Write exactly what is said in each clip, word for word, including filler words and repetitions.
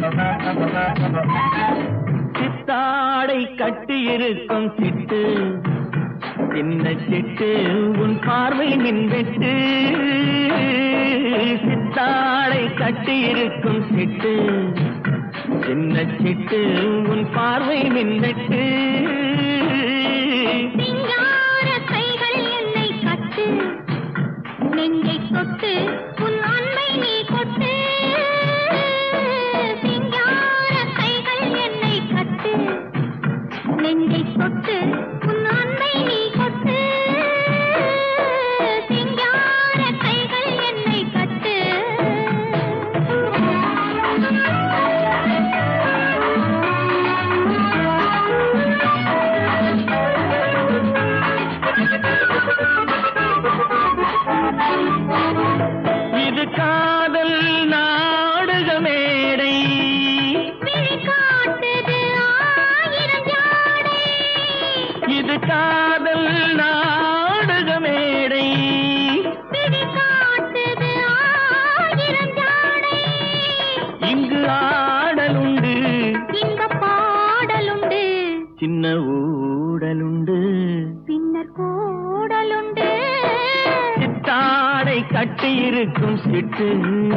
சித்தாடை கட்டியிருக்கும் சிட்டு சின்ன சிட்டு உன் பார்வை மின்வெட்டு சித்தாடை கட்டியிருக்கும் சிட்டு சின்ன சிட்டு உன் பார்வை மின்வெட்டு சிங்கார கைகள் என்னை கட்டு நெஞ்சை தொட்டு உன் அன்பை நீ கொட்டு சிங்கார கைகள் என்னை கட்டு நெஞ்சை தொட்டு உன் அன்பை நீ கொட்டு சிங்கார கைகள் என்னை கட்டு இது காதல் நாடக மேடை காட்டுது ஆயிரம் ஜாடை இது காதல் நாடக மேடை காட்டுது ஆயிரம் ஜாடை இங்கு ஆடலுண்டு இந்த பாடலுண்டு சின்ன ஊடலுண்டு பின்னர் கூடலுண்டு சித்தாடை கட்டியிருக்கும் சிட்டு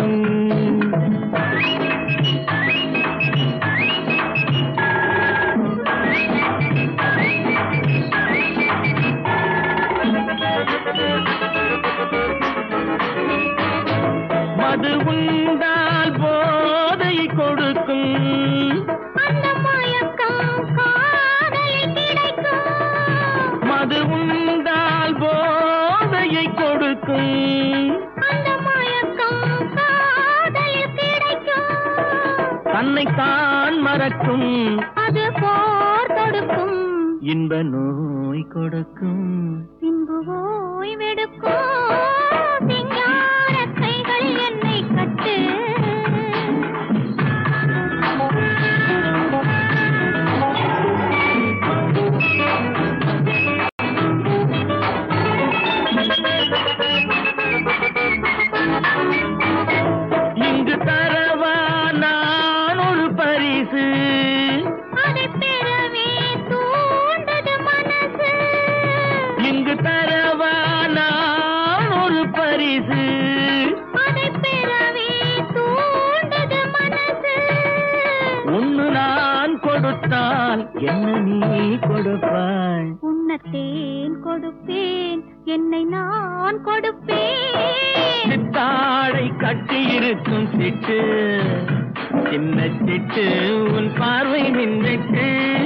மது உண்டால் போதை கொடுக்கும் அந்த மயக்கம் காதலில் கிடைக்கும் மது உண்டால் போதையை கொடுக்கும் அந்த மயக்கம் காதலில் கிடைக்கும் தன்னைத்தான் மறக்கும் அது போர் தொடுக்கும் இன்ப நோய் கொடுக்கும் பின்பு ஓய்வெடுக்கும் சிங்கார கைகள் என்னை கட்டு இங்கு தரவா நான் ஒரு பரிசு அதை பெறவே தூண்டது மனசு இங்கு தரவா நான் ஒரு பரிசு அதை பெறவே தூண்டது மனசு ஒன்னு நான் கொடுத்தால் என்ன நீ கொடுப்பாய் உன்னத்தேன் கொடுப்பேன் என்னை நான் கொடுப்பேன் சித்தாடை கட்டியிருக்கும் சிட்டு சின்ன சிட்டு உன் பார்வை மின்வெட்டு